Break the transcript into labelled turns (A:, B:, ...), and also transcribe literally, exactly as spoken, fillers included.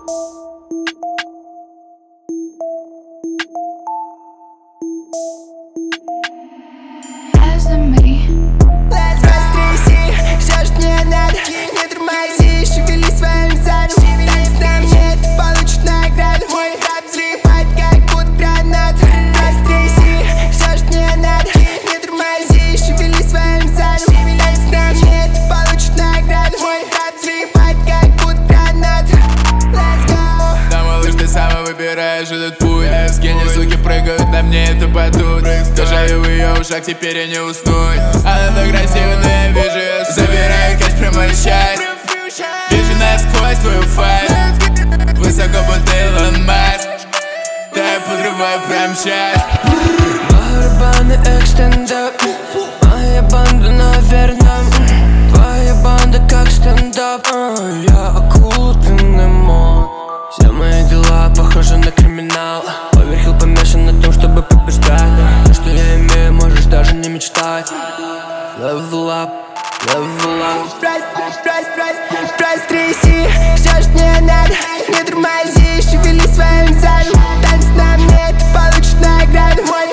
A: Растряси все, что мне надо. Не тормози, шевели своим задом. Танец на мне, ты получишь награду. Мой рап взрывает, как будто гранат. Растряси все, что мне надо. Не тормози, шевели своим задом. Танец на мне, ты получишь награду. Мой рап взрывает, как будто гранат. Let's go.
B: Да, малыш, ты сама выбираешь этот путь. Скини, суки, прыгают на мне, это батут. Скажаю в ее ушах, теперь я не уснуть. Она так красива, но я вижу ее. Забираю кэш прямо сейчас. Вижу насквозь твою файл. Высоко будто Илон Маск. Да, я подрываю прямо сейчас.
C: Барабаны экстендап. Моя банда на верном. Твоя банда как стендап. Я акула, ты немо. Все мои дела похожи на криминал. Оверхилл помешан на том, чтобы побеждать. То, что я имею, можешь даже не мечтать. Level up, level up.
A: Растряси все, что мне надо. Не тормози, шевели своим задом. Танец на мне, ты получишь награду. Мой